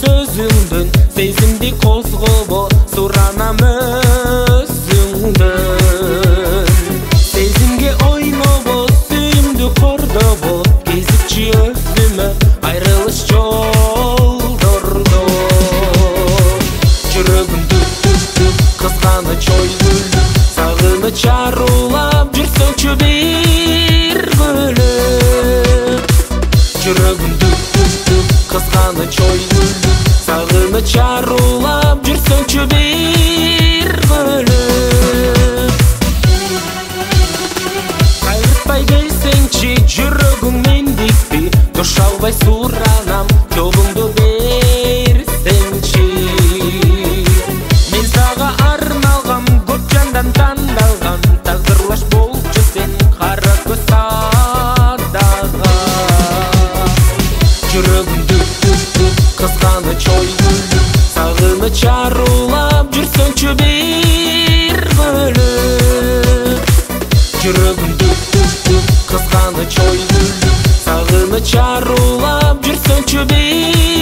сөзүңдөн сезимди козгобо суранам өзүңдөн сезимге ойнобо сүйүмдү кордобо кезикчи өзүмө айрылыш жолдордо жүрөгүм дүп кызганыч ойгүлдү сагыныч арулап жүрсөңчү бир бөлөп жүрөгүм дүп кызганыч ойгүлдү сагыныч арулап жүрсөңчү бир бөлөп кайрытпай келсеңчи жүрөгүң мендикти туш албай суранам жолуңду берсеңчи мен сага арналгам көп жандан тандалган тагдырлаш болчу сен кара көз садага жүрөгүм кызганыч ойгүлдү сагыныч арулап жүрсөңчү бир бөлөп жүрөгүм кызганыч ойгүлдү сагыныч арулап жүрсөңчү бир